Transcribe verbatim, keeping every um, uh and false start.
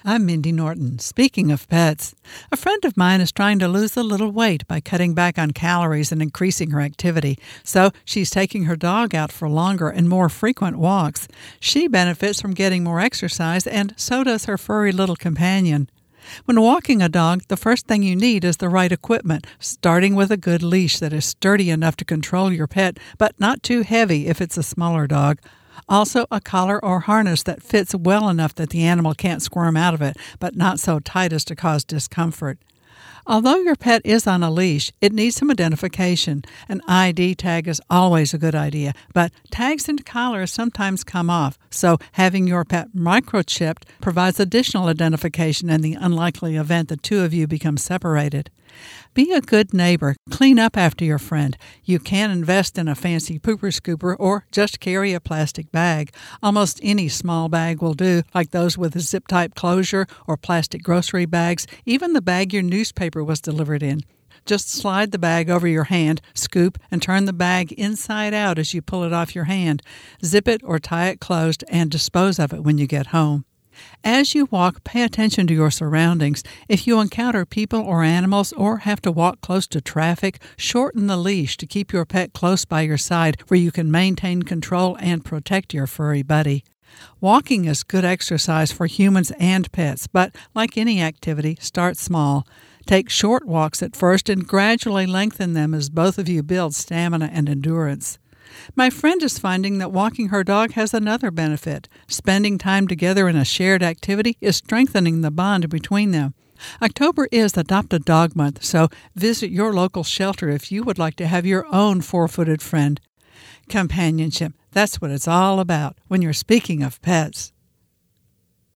I'm Mindy Norton. Speaking of pets, a friend of mine is trying to lose a little weight by cutting back on calories and increasing her activity. So she's taking her dog out for longer and more frequent walks. She benefits from getting more exercise, and so does her furry little companion. When walking a dog, the first thing you need is the right equipment, starting with a good leash that is sturdy enough to control your pet, but not too heavy if it's a smaller dog. Also, a collar or harness that fits well enough that the animal can't squirm out of it, but not so tight as to cause discomfort. Although your pet is on a leash, it needs some identification. An I D tag is always a good idea, but tags and collars sometimes come off, so having your pet microchipped provides additional identification in the unlikely event the two of you become separated. Be a good neighbor. Clean up after your friend. You can invest in a fancy pooper scooper or just carry a plastic bag. Almost any small bag will do, like those with a zip-type closure or plastic grocery bags, even the bag your newspaper was delivered in. Just slide the bag over your hand, scoop, and turn the bag inside out as you pull it off your hand. Zip it or tie it closed and dispose of it when you get home. As you walk, pay attention to your surroundings. If you encounter people or animals or have to walk close to traffic, shorten the leash to keep your pet close by your side where you can maintain control and protect your furry buddy. Walking is good exercise for humans and pets, but like any activity, start small. Take short walks at first and gradually lengthen them as both of you build stamina and endurance. My friend is finding that walking her dog has another benefit. Spending time together in a shared activity is strengthening the bond between them. October is Adopt a Dog Month, so visit your local shelter if you would like to have your own four-footed friend. Companionship, that's what it's all about when you're speaking of pets.